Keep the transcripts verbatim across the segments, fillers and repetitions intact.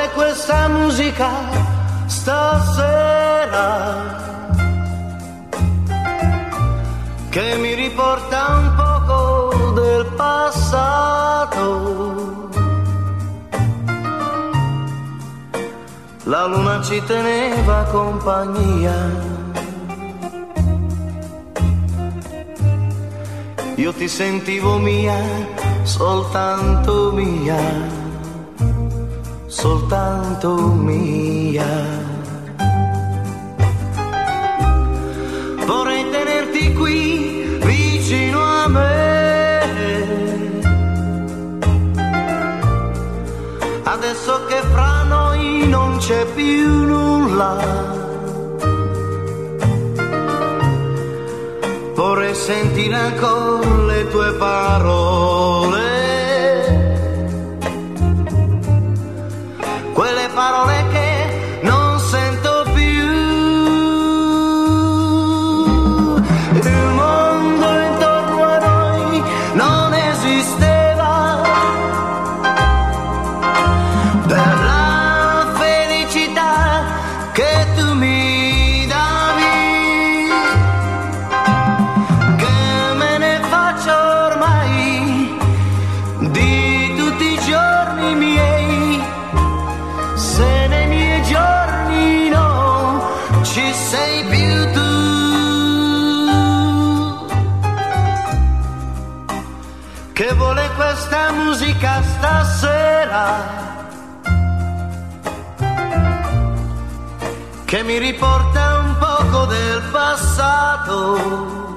vuole questa musica stasera, che mi riporta un poco del passato. La luna ci teneva compagnia, io ti sentivo mia, soltanto mia, soltanto mia. Vorrei tenerti qui vicino a me, adesso che fra noi non c'è più nulla. Vorrei sentire ancora le tue parole, quelle parole che non sento più. Il mondo intorno a noi non esisteva, per la felicità che tu mi davi. Che me ne faccio ormai di tutti i giorni miei, se nei miei giorni no ci sei più tu. Che vuole questa musica stasera, che mi riporta un poco del passato,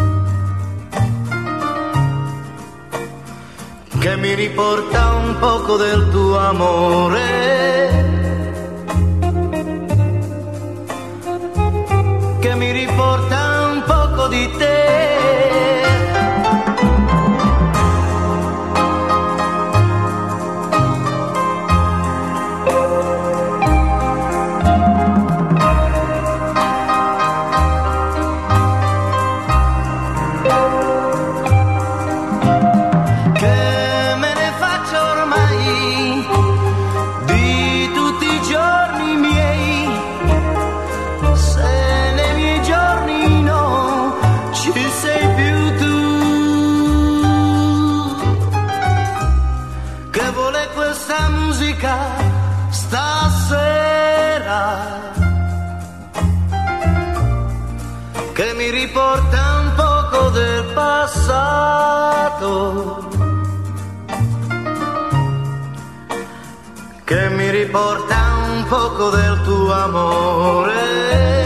che mi riporta un poco del tuo amore, che mi riporta un poco di te. Questa musica stasera, che mi riporta un poco del passato, che mi riporta un poco del tuo amore.